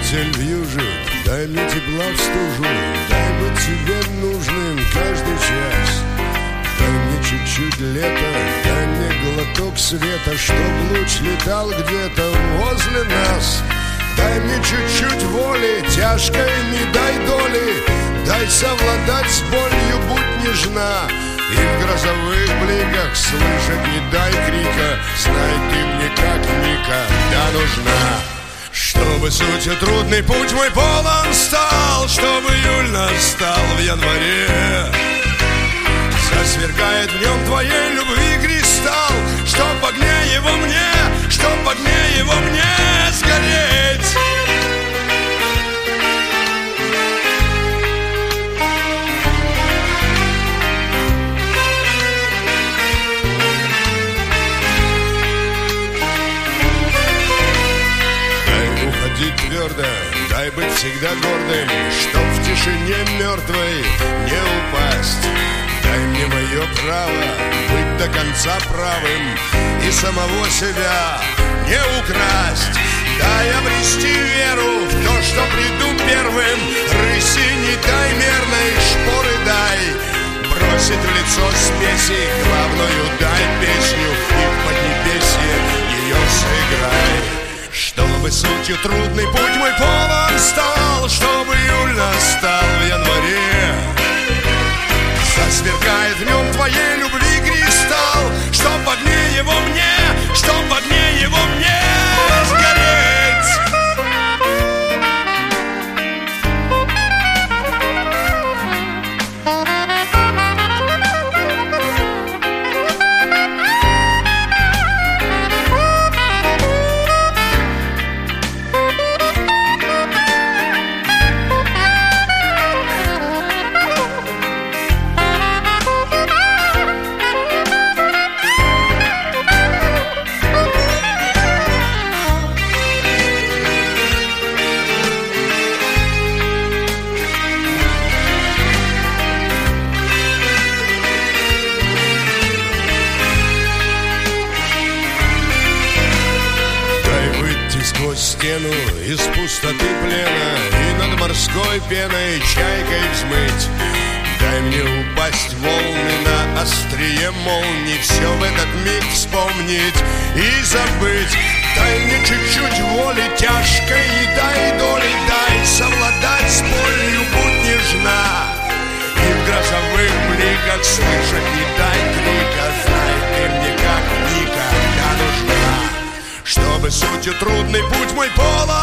метель вьюжит, дай мне тепла в стужу, дай быть тебе нужным каждый час. Дай мне чуть-чуть лета, дай мне глоток света, чтоб луч летал где-то возле нас. Дай мне чуть-чуть воли, тяжкой не дай доли, дай совладать с болью, будь нежна. И в грозовых бликах слышать не дай крика, знай ты мне как никогда нужна. Чтобы сутью трудный путь мой полон стал, чтобы июль настал в январе. Засверкает в нем твоей любви кристалл, чтоб огне его мне, чтоб огне его мне сгореть. Дай уходить твердо, дай быть всегда гордым, чтоб в тишине мертвой не упасть. Дай мне мое право быть до конца правым и самого себя не украсть. Дай обрести веру в то, что приду первым, рыси не дай мерной, шпоры дай, бросить в лицо спеси, главную дай песню и в поднебесье ее сыграй. Чтобы сутью трудный путь мой полон стал, чтобы июль настал в январе. Засверкает в нем твоей любви кристалл, чтоб огне его мне, чтоб огне его мне сгореть. Стену из пустоты плена и над морской пеной чайкой взмыть. Дай мне упасть в волны на острие молний, все в этот миг вспомнить и забыть. Дай мне чуть-чуть воли тяжкой и дай доли, дай совладать с болью, будь нежна. И в грозовых бликах слышать не дай крика, знай ты мне как никогда нужна. Чтобы сутью трудный путь мой полон